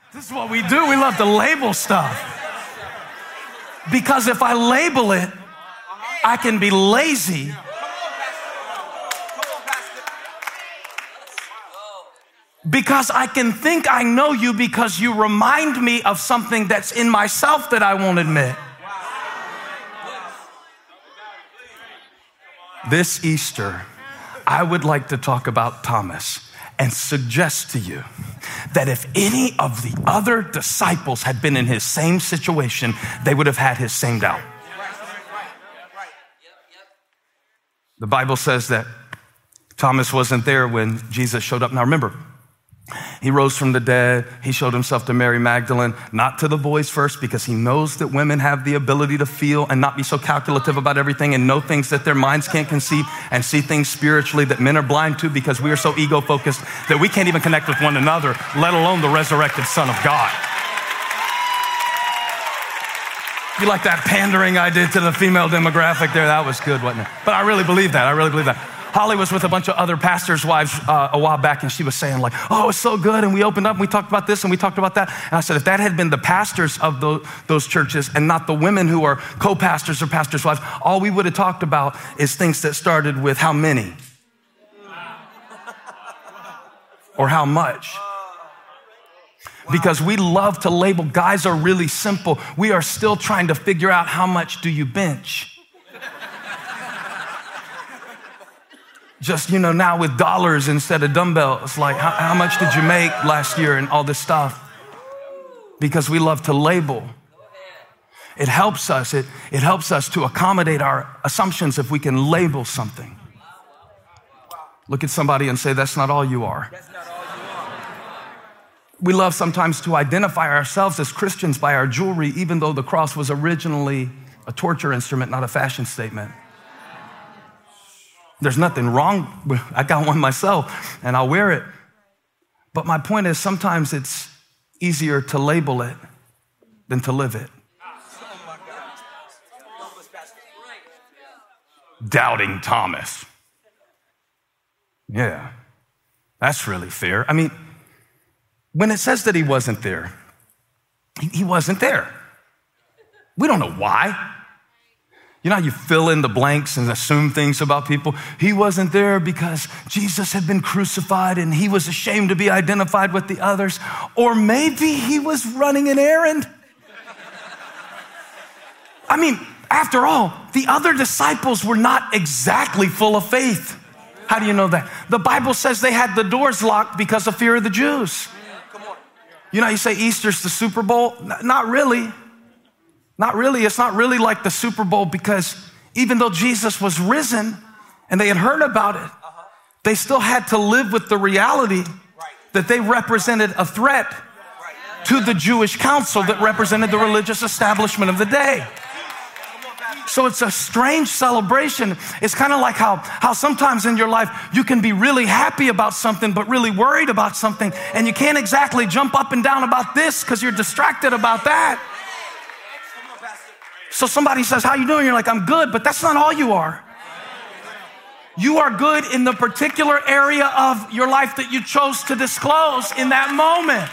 This is what we do. We love to label stuff. Because if I label it, I can be lazy. Because I can think I know you because you remind me of something that's in myself that I won't admit. This Easter, I would like to talk about Thomas and suggest to you that if any of the other disciples had been in his same situation, they would have had his same doubt. The Bible says that Thomas wasn't there when Jesus showed up. Now remember, he rose from the dead. He showed himself to Mary Magdalene, not to the boys first, because he knows that women have the ability to feel and not be so calculative about everything and know things that their minds can't conceive and see things spiritually that men are blind to because we are so ego-focused that we can't even connect with one another, let alone the resurrected Son of God. You like that pandering I did to the female demographic there? That was good, wasn't it? But I really believe that. I really believe that. Holly was with a bunch of other pastors' wives a while back, and she was saying like, oh, it's so good, and we opened up, and we talked about this, and we talked about that. And I said, if that had been the pastors of those churches and not the women who are co-pastors or pastors' wives, all we would have talked about is things that started with how many or how much. Because we love to label. Guys are really simple. We are still trying to figure out how much do you bench. Just, now with dollars instead of dumbbells, like how much did you make last year and all this stuff? Because we love to label. It helps us. It helps us to accommodate our assumptions if we can label something. Look at somebody and say, that's not all you are. We love sometimes to identify ourselves as Christians by our jewelry, even though the cross was originally a torture instrument, not a fashion statement. There's nothing wrong with, I got one myself and I'll wear it. But my point is sometimes it's easier to label it than to live it. Doubting Thomas. Yeah, that's really fair. I mean, when it says that he wasn't there, he wasn't there. We don't know why. You know how you fill in the blanks and assume things about people? He wasn't there because Jesus had been crucified and he was ashamed to be identified with the others. Or maybe he was running an errand. I mean, after all, the other disciples were not exactly full of faith. How do you know that? The Bible says they had the doors locked because of fear of the Jews. You know, you say Easter's the Super Bowl? Not really. Not really. It's not really like the Super Bowl because even though Jesus was risen and they had heard about it, they still had to live with the reality that they represented a threat to the Jewish council that represented the religious establishment of the day. So it's a strange celebration. It's kind of like how sometimes in your life you can be really happy about something but really worried about something, and you can't exactly jump up and down about this because you're distracted about that. So somebody says, how you doing? You're like, I'm good, but that's not all you are. You are good in the particular area of your life that you chose to disclose in that moment.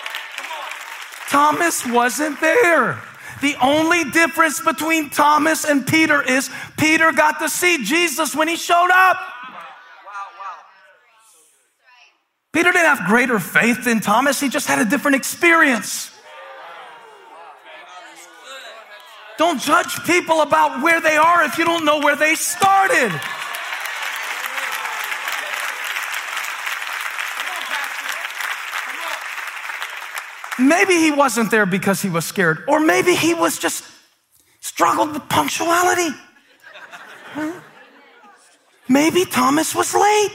Thomas wasn't there. The only difference between Thomas and Peter is Peter got to see Jesus when he showed up. Peter didn't have greater faith than Thomas. He just had a different experience. Don't judge people about where they are if you don't know where they started. Maybe he wasn't there because he was scared, or maybe he was just struggled with punctuality. Maybe Thomas was late.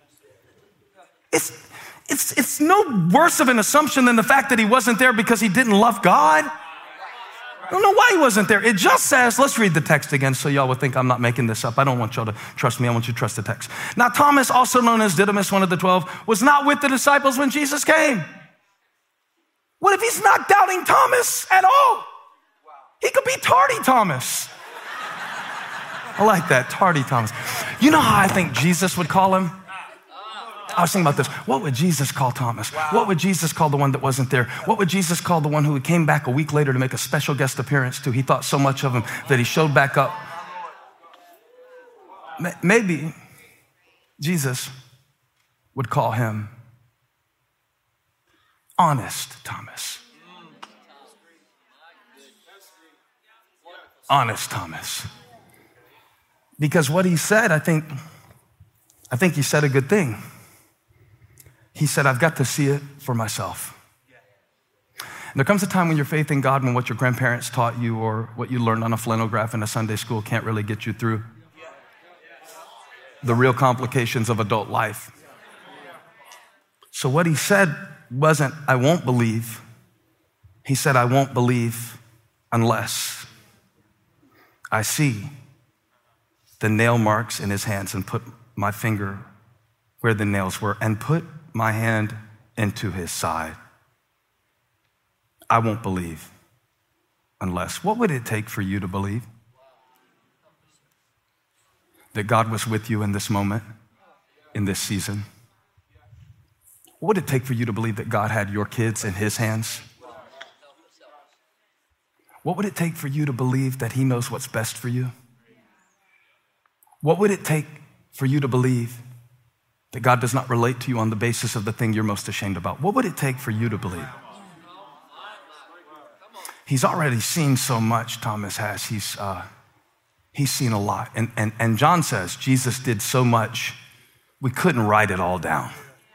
It's no worse of an assumption than the fact that he wasn't there because he didn't love God. I don't know why he wasn't there. It just says, let's read the text again so y'all would think I'm not making this up. I don't want y'all to trust me. I want you to trust the text. Now, Thomas, also known as Didymus, one of the 12, was not with the disciples when Jesus came. What if he's not doubting Thomas at all? He could be tardy Thomas. I like that, tardy Thomas. You know how I think Jesus would call him? I was thinking about this. What would Jesus call Thomas? Wow. What would Jesus call the one that wasn't there? What would Jesus call the one who came back a week later to make a special guest appearance to? He thought so much of him that he showed back up. Maybe Jesus would call him Honest Thomas. Honest Thomas. Because what he said, I think he said a good thing. He said, I've got to see it for myself. And there comes a time when your faith in God, when what your grandparents taught you or what you learned on a flannelgraph in a Sunday school can't really get you through the real complications of adult life. So what he said wasn't, I won't believe. He said, I won't believe unless I see the nail marks in his hands and put my finger where the nails were and put my hand into his side. I won't believe unless. What would it take for you to believe that God was with you in this moment, in this season? What would it take for you to believe that God had your kids in his hands? What would it take for you to believe that he knows what's best for you? What would it take for you to believe that God does not relate to you on the basis of the thing you're most ashamed about? What would it take for you to believe? He's already seen so much, Thomas has. He's seen a lot. And John says Jesus did so much, we couldn't write it all down.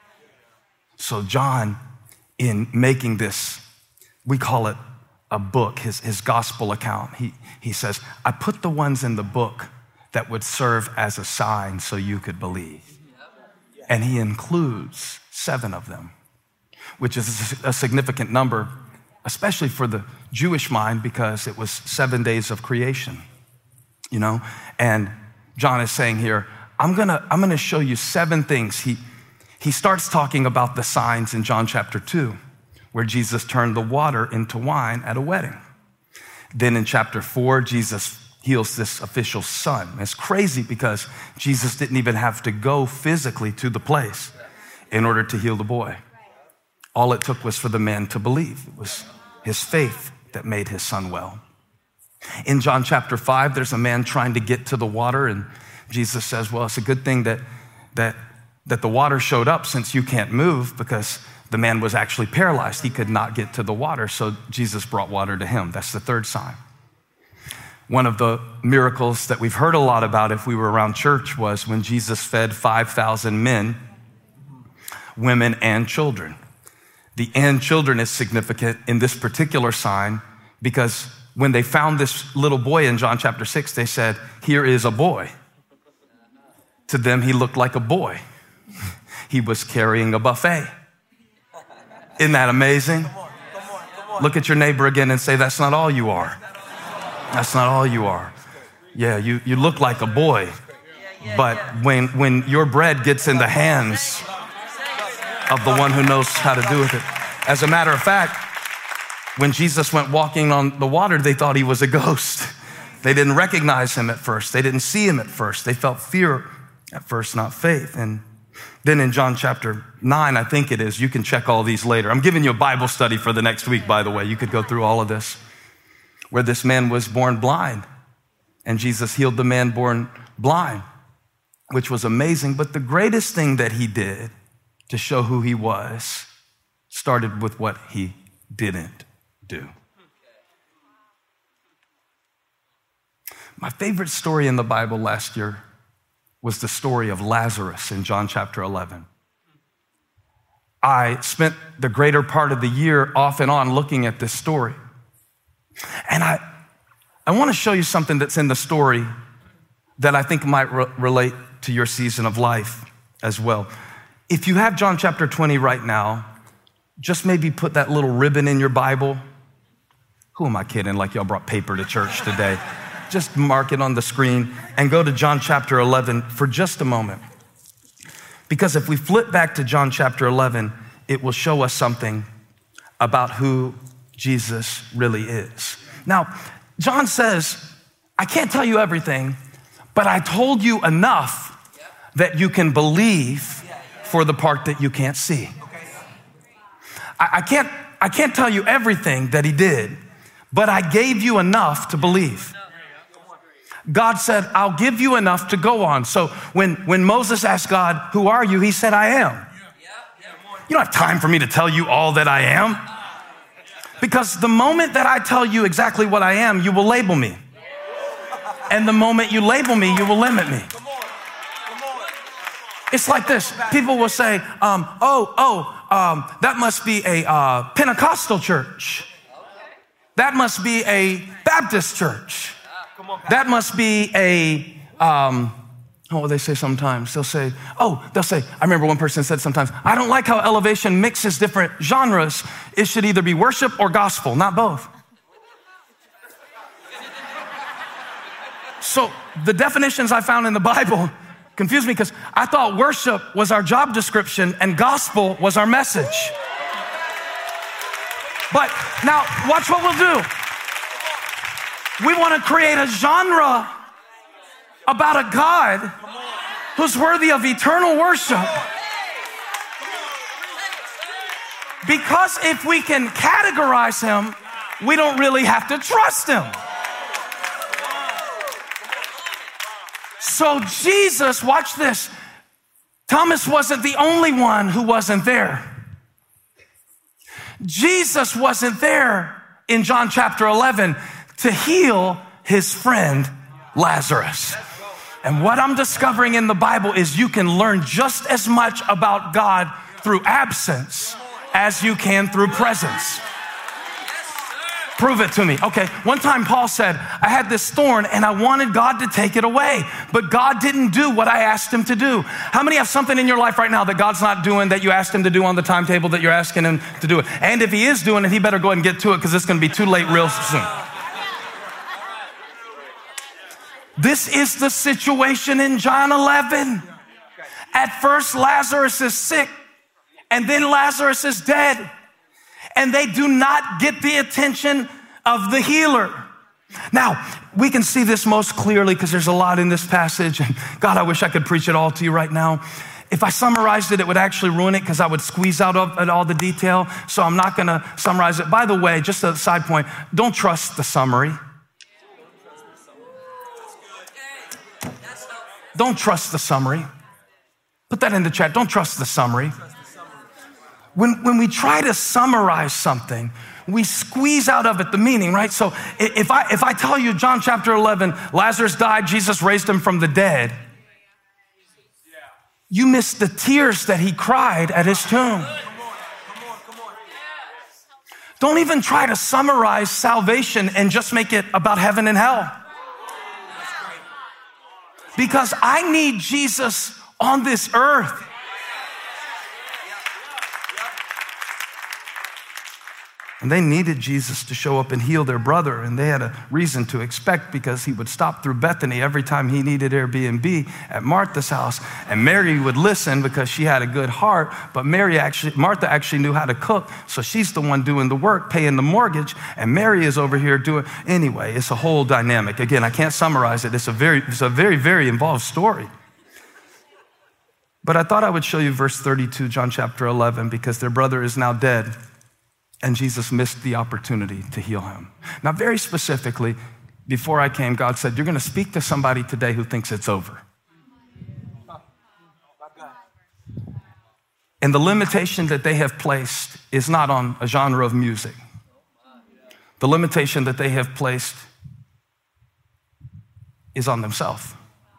So John, in making this, we call it a book, his gospel account, he says, I put the ones in the book that would serve as a sign so you could believe. And he includes 7 of them, which is a significant number, especially for the Jewish mind, because it was 7 days of creation, you know? And John is saying here, I'm gonna show you 7 things. He starts talking about the signs in John chapter 2, where Jesus turned the water into wine at a wedding. Then in chapter 4, Jesus heals this official's son. It's crazy because Jesus didn't even have to go physically to the place in order to heal the boy. All it took was for the man to believe. It was his faith that made his son well. In John chapter 5, there's a man trying to get to the water, and Jesus says, well, it's a good thing that the water showed up since you can't move, because the man was actually paralyzed. He could not get to the water, so Jesus brought water to him. That's the 3rd sign. One of the miracles that we've heard a lot about if we were around church was when Jesus fed 5,000 men, women, and children. The and children is significant in this particular sign because when they found this little boy in John chapter 6, they said, here is a boy. To them, he looked like a boy. He was carrying a buffet. Isn't that amazing? Come on. Look at your neighbor again and say, that's not all you are. That's not all you are. Yeah, you look like a boy, but when your bread gets in the hands of the one who knows how to do with it. As a matter of fact, when Jesus went walking on the water, they thought he was a ghost. They didn't recognize him at first. They didn't see him at first. They felt fear at first, not faith. And then in John chapter 9, I think it is, you can check all these later. I'm giving you a Bible study for the next week, by the way. You could go through all of this, where this man was born blind, and Jesus healed the man born blind, which was amazing. But the greatest thing that he did to show who he was started with what he didn't do. My favorite story in the Bible last year was the story of Lazarus in John chapter 11. I spent the greater part of the year off and on looking at this story. And I want to show you something that's in the story that I think might relate to your season of life as well. If you have John chapter 20 right now, just maybe put that little ribbon in your Bible. Who am I kidding? Like y'all brought paper to church today. Just mark it on the screen and go to John chapter 11 for just a moment. Because if we flip back to John chapter 11, it will show us something about who Jesus really is. Now, John says, I can't tell you everything, but I told you enough that you can believe for the part that you can't see. I can't tell you everything that he did, but I gave you enough to believe. God said, I'll give you enough to go on. So when Moses asked God, who are you? He said, I am. You don't have time for me to tell you all that I am. Because the moment that I tell you exactly what I am, you will label me. And the moment you label me, you will limit me. It's like this. People will say, that must be a Pentecostal church. That must be a Baptist church. That must be a, what will they say sometimes? They'll say, I remember one person said sometimes, I don't like how Elevation mixes different genres. It should either be worship or gospel, not both. So the definitions I found in the Bible confused me because I thought worship was our job description and gospel was our message. But now watch what we'll do. We want to create a genre about a God who's worthy of eternal worship. Because if we can categorize him, we don't really have to trust him. So Jesus, watch this. Thomas wasn't the only one who wasn't there. Jesus wasn't there in John chapter 11 to heal his friend Lazarus. And what I'm discovering in the Bible is you can learn just as much about God through absence as you can through presence. Prove it to me. Okay, one time Paul said, I had this thorn and I wanted God to take it away, but God didn't do what I asked him to do. How many have something in your life right now that God's not doing that you asked him to do on the timetable that you're asking him to do it? And if he is doing it, he better go ahead and get to it because it's going to be too late real soon. This is the situation in John 11. At first, Lazarus is sick, and then Lazarus is dead. And they do not get the attention of the healer. Now, we can see this most clearly because there's a lot in this passage. And God, I wish I could preach it all to you right now. If I summarized it, it would actually ruin it because I would squeeze out of it all the detail. So I'm not going to summarize it. By the way, just a side point, don't trust the summary. Don't trust the summary. Put that in the chat. Don't trust the summary. When we try to summarize something, we squeeze out of it the meaning, right? So if I tell you John chapter 11, Lazarus died, Jesus raised him from the dead, you miss the tears that he cried at his tomb. Don't even try to summarize salvation and just make it about heaven and hell. Because I need Jesus on this earth. And they needed Jesus to show up and heal their brother, and they had a reason to expect because he would stop through Bethany every time he needed Airbnb at Martha's house. And Mary would listen because she had a good heart, but Martha actually knew how to cook, so she's the one doing the work, paying the mortgage, and Mary is over here doing, anyway, it's a whole dynamic. Again, I can't summarize it. It's a very, very involved story. But I thought I would show you verse 32, John chapter 11, because their brother is now dead. And Jesus missed the opportunity to heal him. Now, very specifically, before I came, God said, you're going to speak to somebody today who thinks it's over. And the limitation that they have placed is not on a genre of music. The limitation that they have placed is on themselves.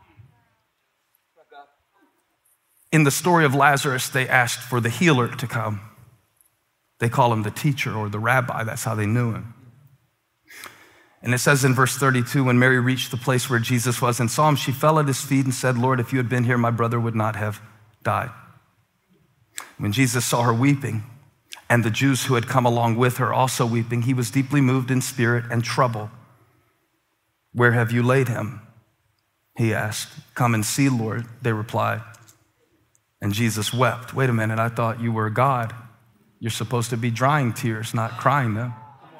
In the story of Lazarus, they asked for the healer to come. They call him the teacher or the rabbi. That's how they knew him. And it says in verse 32, when Mary reached the place where Jesus was and saw him, she fell at his feet and said, Lord, if you had been here, my brother would not have died. When Jesus saw her weeping and the Jews who had come along with her also weeping, he was deeply moved in spirit and troubled. Where have you laid him? He asked. Come and see, Lord, they replied. And Jesus wept. Wait a minute, I thought you were God. You're supposed to be drying tears, not crying them.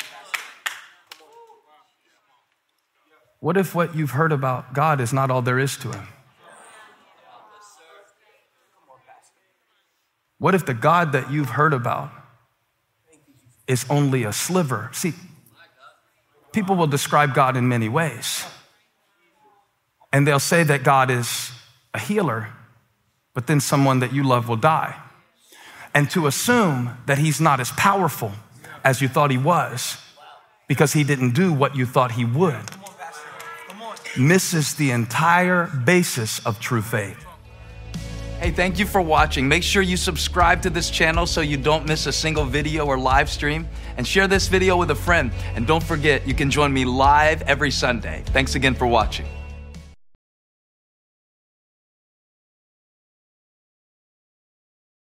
What if what you've heard about God is not all there is to him? What if the God that you've heard about is only a sliver? See, people will describe God in many ways. And they'll say that God is a healer, but then someone that you love will die. And to assume that he's not as powerful as you thought he was because he didn't do what you thought he would misses the entire basis of true faith. Hey, thank you for watching. Make sure you subscribe to this channel so you don't miss a single video or live stream, and share this video with a friend. And don't forget, you can join me live every Sunday. Thanks again for watching.